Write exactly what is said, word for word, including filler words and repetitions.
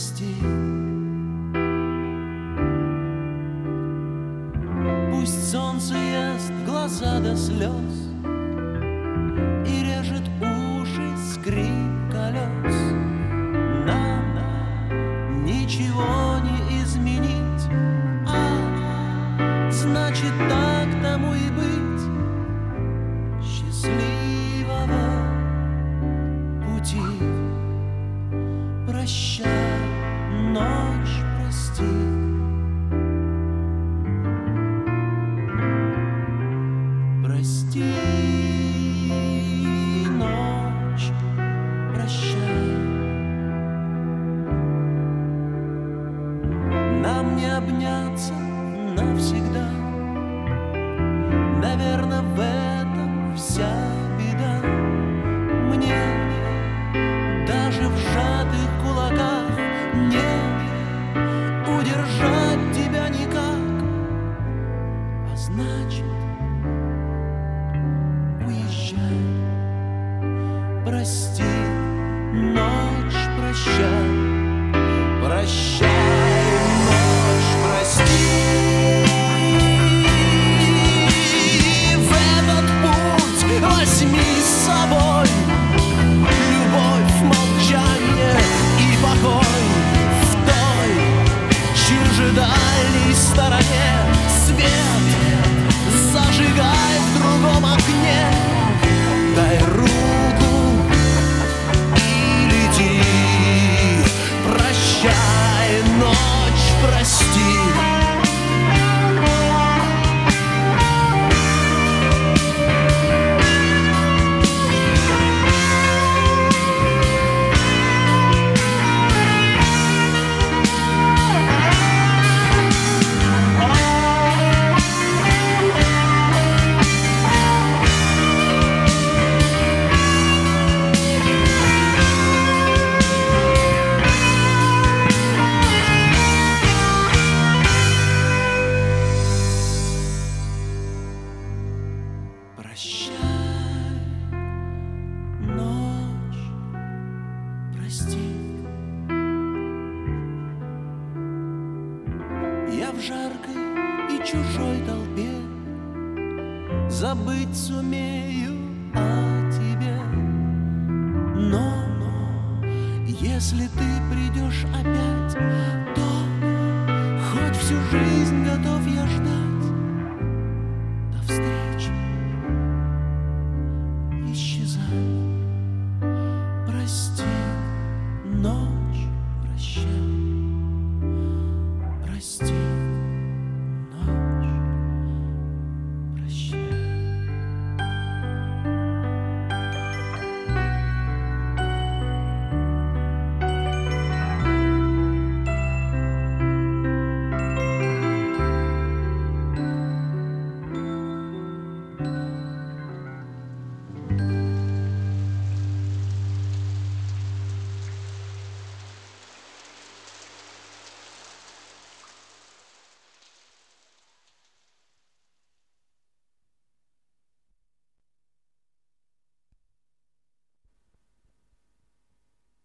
прости. Пусть солнце ест глаза до слез и режет уши скрип колес. Нам ничего не изменить, а значит так тому и быть. Счастливого пути. Прощай, ночь, прости. Прости, ночь, прощай. Нам не обняться навсегда. Наверно, в этом вся беда. Мне даже в сжатых кулаках не удержать тебя никак. А значит, уезжай. Прости, ночь, прощай. Прощай, ночь, прости. В этот путь возьми с собой любовь, молчание и покой. В той чуже дальней стороне свет зажигай в другом окне. Дай руку и лети. Прощай, ночь, прости. Прощай, ночь, прости. Я в жаркой и чужой толпе забыть сумею о тебе. Но, но если ты придешь